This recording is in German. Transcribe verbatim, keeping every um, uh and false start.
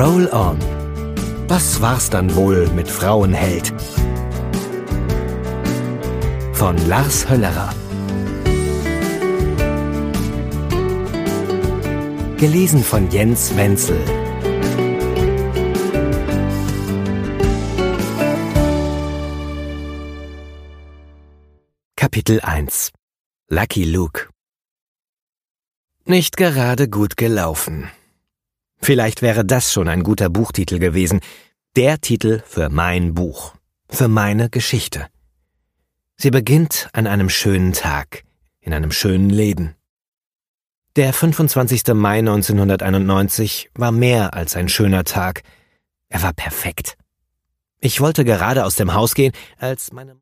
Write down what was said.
Roll On. Was war's dann wohl mit Frauenheld? Von Lars Höllerer. Gelesen von Jens Wenzel. Kapitel eins. Lucky Luke. Nicht gerade gut gelaufen. Vielleicht wäre das schon ein guter Buchtitel gewesen. Der Titel für mein Buch. Für meine Geschichte. Sie beginnt an einem schönen Tag. In einem schönen Leben. Der fünfundzwanzigster Mai neunzehnhunderteinundneunzig war mehr als ein schöner Tag. Er war perfekt. Ich wollte gerade aus dem Haus gehen, als meine